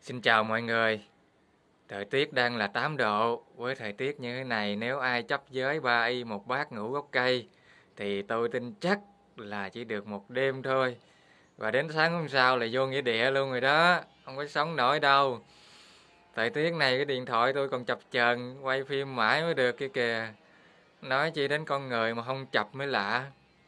Xin chào mọi người. Thời tiết đang là 8 độ. Với thời tiết như thế này, nếu ai chấp với 3 y một bát ngủ gốc cây, thì tôi tin chắc là chỉ được một đêm thôi. Và đến sáng hôm sau là vô nghĩa địa luôn rồi đó. Không có sống nổi đâu. Thời tiết này cái điện thoại tôi còn chập chờn, quay phim mãi mới được kia kìa. Nói chi đến con người mà không chập mới lạ.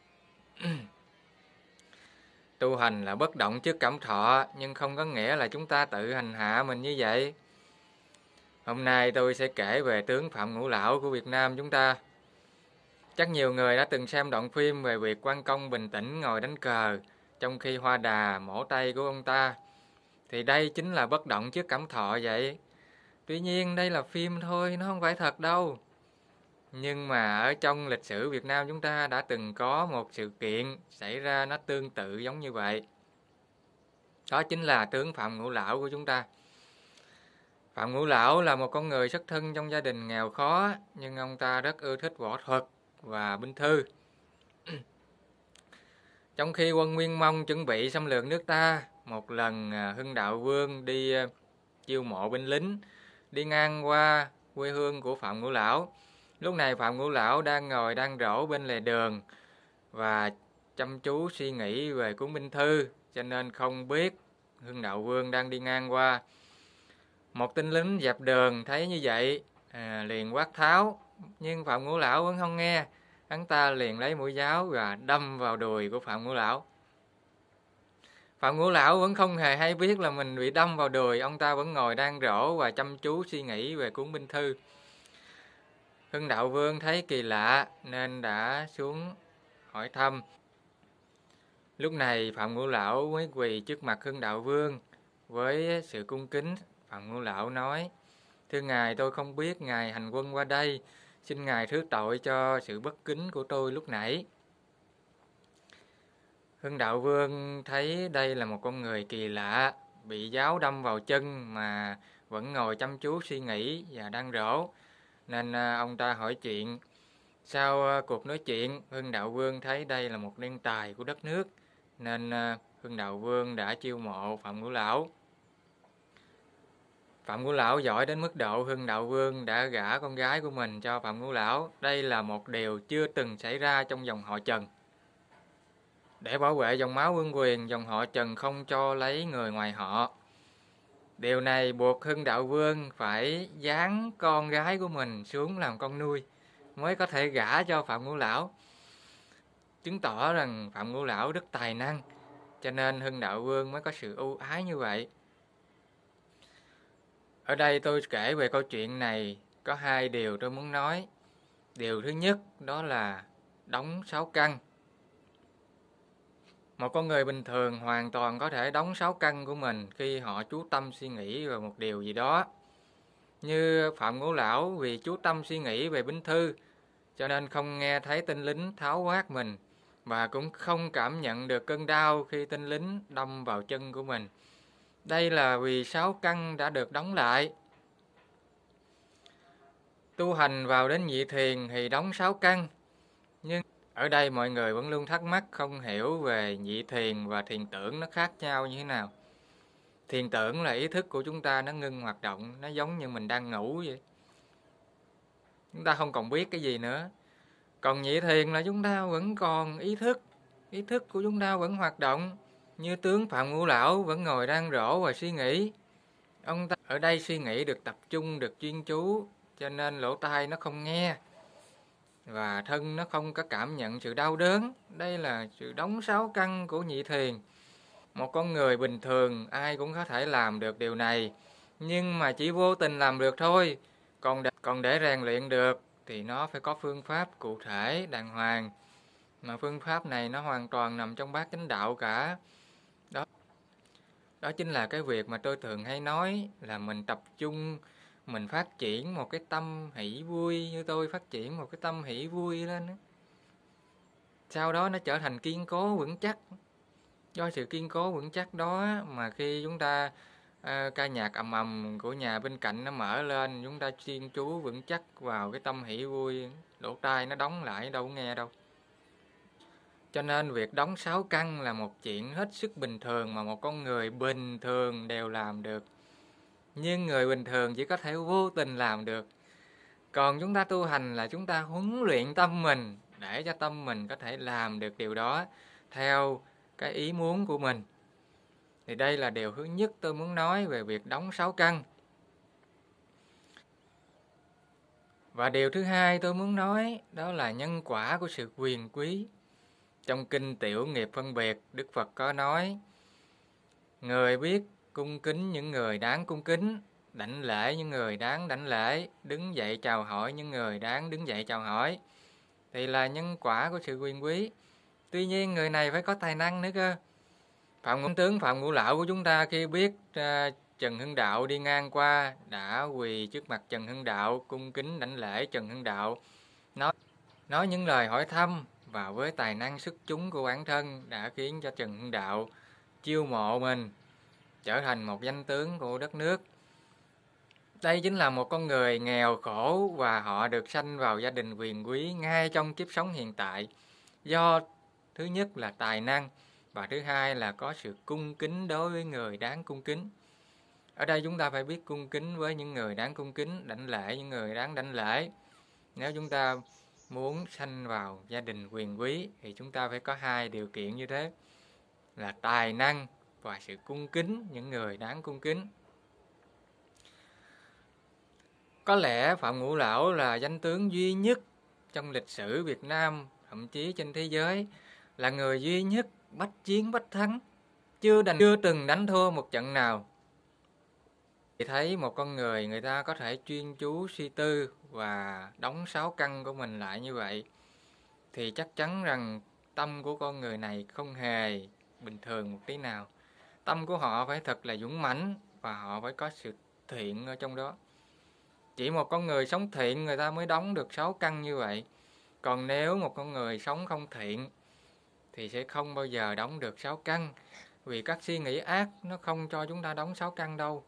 Tu hành là bất động trước cảm thọ, nhưng không có nghĩa là chúng ta tự hành hạ mình như vậy. Hôm nay tôi sẽ kể về tướng Phạm Ngũ Lão của Việt Nam chúng ta. Chắc nhiều người đã từng xem đoạn phim về việc quan công bình tĩnh ngồi đánh cờ, trong khi hoa đà mổ tay của ông ta. Thì đây chính là bất động trước cảm thọ vậy. Tuy nhiên đây là phim thôi, nó không phải thật đâu. Nhưng mà ở trong lịch sử Việt Nam chúng ta đã từng có một sự kiện xảy ra nó tương tự giống như vậy. Đó chính là tướng Phạm Ngũ Lão của chúng ta. Phạm Ngũ Lão là một con người xuất thân trong gia đình nghèo khó, nhưng ông ta rất ưa thích võ thuật và binh thư. Trong khi quân Nguyên Mông chuẩn bị xâm lược nước ta, một lần Hưng Đạo Vương đi chiêu mộ binh lính, đi ngang qua quê hương của Phạm Ngũ Lão. Lúc này Phạm Ngũ Lão đang ngồi đang rỗ bên lề đường và chăm chú suy nghĩ về cuốn binh thư, cho nên không biết Hưng Đạo Vương đang đi ngang qua. Một tên lính dẹp đường thấy như vậy, liền quát tháo, nhưng Phạm Ngũ Lão vẫn không nghe. Hắn ta liền lấy mũi giáo và đâm vào đùi của Phạm Ngũ Lão. Phạm Ngũ Lão vẫn không hề hay biết là mình bị đâm vào đùi, ông ta vẫn ngồi đang rỗ và chăm chú suy nghĩ về cuốn binh thư. Hưng Đạo Vương thấy kỳ lạ nên đã xuống hỏi thăm. Lúc này Phạm Ngũ Lão mới quỳ trước mặt Hưng Đạo Vương với sự cung kính. Phạm Ngũ Lão nói: "Thưa ngài, tôi không biết ngài hành quân qua đây, xin ngài thứ tội cho sự bất kính của tôi lúc nãy." Hưng Đạo Vương thấy đây là một con người kỳ lạ, bị giáo đâm vào chân mà vẫn ngồi chăm chú suy nghĩ và đang rỗ, nên ông ta hỏi chuyện. Sau cuộc nói chuyện, Hưng Đạo Vương thấy đây là một nhân tài của đất nước, nên Hưng Đạo Vương đã chiêu mộ Phạm Ngũ Lão. Phạm Ngũ Lão giỏi đến mức độ Hưng Đạo Vương đã gả con gái của mình cho Phạm Ngũ Lão. Đây là một điều chưa từng xảy ra trong dòng họ Trần. Để bảo vệ dòng máu vương quyền, dòng họ Trần không cho lấy người ngoài họ. Điều này buộc Hưng Đạo Vương phải giáng con gái của mình xuống làm con nuôi mới có thể gả cho Phạm Ngũ Lão, chứng tỏ rằng Phạm Ngũ Lão rất tài năng, cho nên Hưng Đạo Vương mới có sự ưu ái như vậy. Ở đây tôi kể về câu chuyện này có hai điều tôi muốn nói. Điều thứ nhất đó là đóng 6 căn. Một con người bình thường hoàn toàn có thể đóng 6 căn của mình khi họ chú tâm suy nghĩ về một điều gì đó. Như Phạm Ngũ Lão vì chú tâm suy nghĩ về binh thư, cho nên không nghe thấy tên lính tháo quát mình, và cũng không cảm nhận được cơn đau khi tên lính đâm vào chân của mình. Đây là vì 6 căn đã được đóng lại. Tu hành vào đến nhị thiền thì đóng 6 căn, nhưng ở đây mọi người vẫn luôn thắc mắc không hiểu về nhị thiền và thiền tưởng nó khác nhau như thế nào. Thiền tưởng là ý thức của chúng ta nó ngưng hoạt động, nó giống như mình đang ngủ vậy. Chúng ta không còn biết cái gì nữa. Còn nhị thiền là chúng ta vẫn còn ý thức của chúng ta vẫn hoạt động. Như tướng Phạm Ngũ Lão vẫn ngồi đang rỗ và suy nghĩ. Ông ta ở đây suy nghĩ được tập trung, được chuyên chú, cho nên lỗ tai nó không nghe và thân nó không có cảm nhận sự đau đớn. Đây là sự đóng 6 căn của nhị thiền. Một con người bình thường ai cũng có thể làm được điều này, nhưng mà chỉ vô tình làm được thôi. Còn để rèn luyện được thì nó phải có phương pháp cụ thể, đàng hoàng. Mà phương pháp này nó hoàn toàn nằm trong bát chánh đạo cả. Đó chính là cái việc mà tôi thường hay nói là mình tập trung, mình phát triển một cái tâm hỷ vui, như tôi phát triển một cái tâm hỷ vui lên đó. Sau đó nó trở thành kiên cố vững chắc. Do sự kiên cố vững chắc đó mà khi chúng ta ca nhạc ầm ầm của nhà bên cạnh nó mở lên, chúng ta chuyên chú vững chắc vào cái tâm hỷ vui, lỗ tai nó đóng lại đâu có nghe đâu. Cho nên việc đóng 6 căn là một chuyện hết sức bình thường mà một con người bình thường đều làm được. nhưng người bình thường chỉ có thể vô tình làm được. Còn chúng ta tu hành là chúng ta huấn luyện tâm mình để cho tâm mình có thể làm được điều đó theo cái ý muốn của mình. Thì đây là điều thứ nhất tôi muốn nói về việc đóng 6 căn. Và điều thứ hai tôi muốn nói đó là nhân quả của sự quyền quý. Trong kinh Tiểu Nghiệp Phân Biệt, Đức Phật có nói: người biết cung kính những người đáng cung kính, đảnh lễ những người đáng đảnh lễ, đứng dậy chào hỏi những người đáng đứng dậy chào hỏi, thì là nhân quả của sự quyền quý. Tuy nhiên người này phải có tài năng nữa cơ. Phạm Ngũ Lão của chúng ta khi biết Trần Hưng Đạo đi ngang qua đã quỳ trước mặt Trần Hưng Đạo, cung kính đảnh lễ Trần Hưng Đạo, nói những lời hỏi thăm, và với tài năng xuất chúng của bản thân đã khiến cho Trần Hưng Đạo chiêu mộ mình trở thành một danh tướng của đất nước. Đây chính là một con người nghèo khổ và họ được sanh vào gia đình quyền quý ngay trong kiếp sống hiện tại, do thứ nhất là tài năng và thứ hai là có sự cung kính đối với người đáng cung kính. Ở đây chúng ta phải biết cung kính với những người đáng cung kính, đảnh lễ những người đáng đảnh lễ. Nếu chúng ta muốn sanh vào gia đình quyền quý thì chúng ta phải có hai điều kiện như thế, là tài năng và sự cung kính những người đáng cung kính. Có lẽ Phạm Ngũ Lão là danh tướng duy nhất trong lịch sử Việt Nam, thậm chí trên thế giới, là người duy nhất bách chiến bách thắng, chưa từng đánh thua một trận nào. Thì thấy một con người ta có thể chuyên chú suy tư và đóng 6 căn của mình lại như vậy, thì chắc chắn rằng tâm của con người này không hề bình thường một tí nào. Tâm của họ phải thật là dũng mãnh và họ phải có sự thiện ở trong đó. Chỉ một con người sống thiện người ta mới đóng được 6 căn như vậy. Còn nếu một con người sống không thiện thì sẽ không bao giờ đóng được 6 căn. Vì các suy nghĩ ác nó không cho chúng ta đóng 6 căn đâu.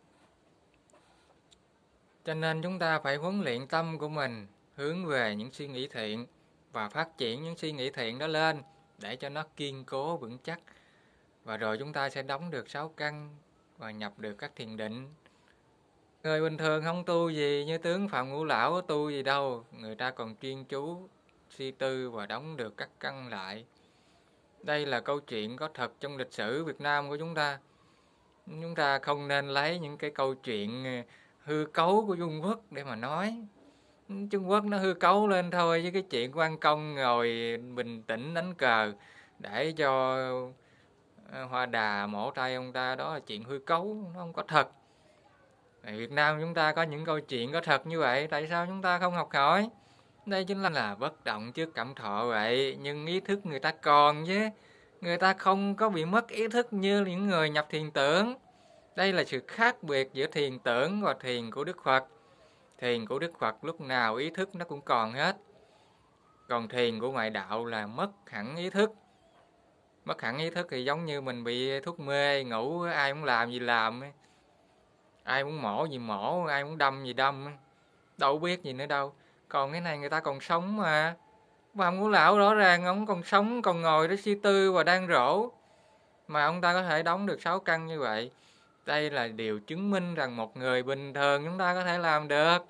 Cho nên chúng ta phải huấn luyện tâm của mình hướng về những suy nghĩ thiện và phát triển những suy nghĩ thiện đó lên để cho nó kiên cố vững chắc. Và rồi chúng ta sẽ đóng được 6 căn và nhập được các thiền định. Người bình thường không tu gì như tướng Phạm Ngũ Lão có tu gì đâu, người ta còn chuyên chú suy tư và đóng được các căn lại. Đây là câu chuyện có thật trong lịch sử Việt Nam của chúng ta. Chúng ta không nên lấy những cái câu chuyện hư cấu của Trung Quốc để mà nói. Trung Quốc nó hư cấu lên thôi, với cái chuyện quan công ngồi bình tĩnh đánh cờ để cho Hoa Đà mổ tay ông ta, đó là chuyện hư cấu, nó không có thật. Việt Nam chúng ta có những câu chuyện có thật như vậy, tại sao chúng ta không học hỏi? Đây chính là bất động trước cảm thọ vậy, nhưng ý thức người ta còn chứ. Người ta không có bị mất ý thức như những người nhập thiền tưởng. Đây là sự khác biệt giữa thiền tưởng và thiền của Đức Phật. Thiền của Đức Phật lúc nào ý thức nó cũng còn hết. Còn thiền của ngoại đạo là mất hẳn ý thức. Mất hẳn ý thức thì giống như mình bị thuốc mê, ngủ ai muốn làm gì làm. Ai muốn mổ gì mổ, ai muốn đâm gì đâm. Đâu biết gì nữa đâu. Còn cái này người ta còn sống mà. Phạm Ngũ Lão rõ ràng ông còn sống, còn ngồi đó suy tư và đang rỗ. Mà ông ta có thể đóng được 6 căn như vậy. Đây là điều chứng minh rằng một người bình thường chúng ta có thể làm được.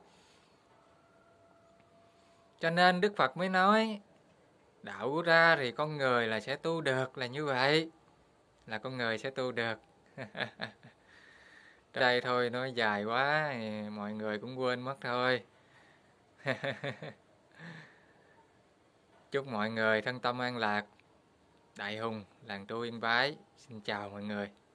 Cho nên Đức Phật mới nói, đạo của ra thì con người là sẽ tu được, là như vậy. Là con người sẽ tu được. Đây thôi, nói dài quá, mọi người cũng quên mất thôi. Chúc mọi người thân tâm an lạc. Đại Hùng, làng Tu Yên Bái. Xin chào mọi người.